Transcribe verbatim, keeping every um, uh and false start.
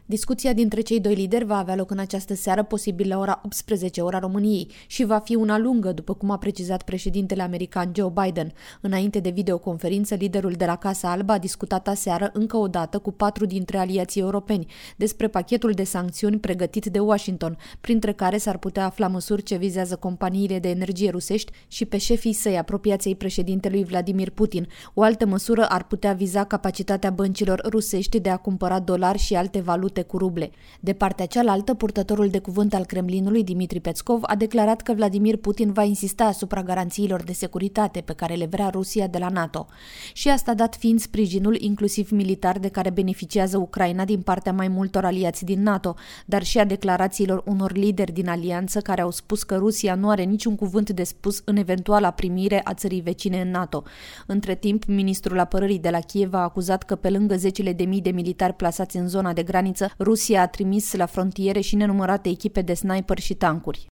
Discuția dintre cei doi lideri va avea loc în această seară, posibil la ora optsprezece, ora României, și va fi una lungă, după cum a precizat președintele american Joe Biden. Înainte de videoconferință, liderul de la Casa Albă a discutat aseară încă o dată cu patru dintre aliații europeni despre pachetul de sancțiuni pregătit de Washington, printre care s-ar putea afla măsuri ce vizează companiile de energie rusești și pe șefii săi apropiației președintelui Vladimir Putin. O altă măsură ar putea viza capacitatea băncilor rusești de a cumpăra dolari și alte valute cu ruble. De partea cealaltă, purtătorul de cuvânt al Kremlinului, Dmitri Peskov, a declarat că Vladimir Putin va insista asupra garanțiilor de securitate pe care le vrea Rusia de la NATO. Și asta dat fiind sprijinul, inclusiv militar, de care beneficiază Ucraina din partea mai multor aliați din NATO, dar și a declarațiilor unor lideri din alianță care au spus că Rusia nu are niciun cuvânt de spus în eventuala primire a țării vecine în NATO. Între timp, ministrul apărării de la Kiev a acuzat că pe lângă zecile de mii de militari plasați în zona de graniță, Rusia a trimis la frontiere și nenumărate echipe de sniperi și tancuri.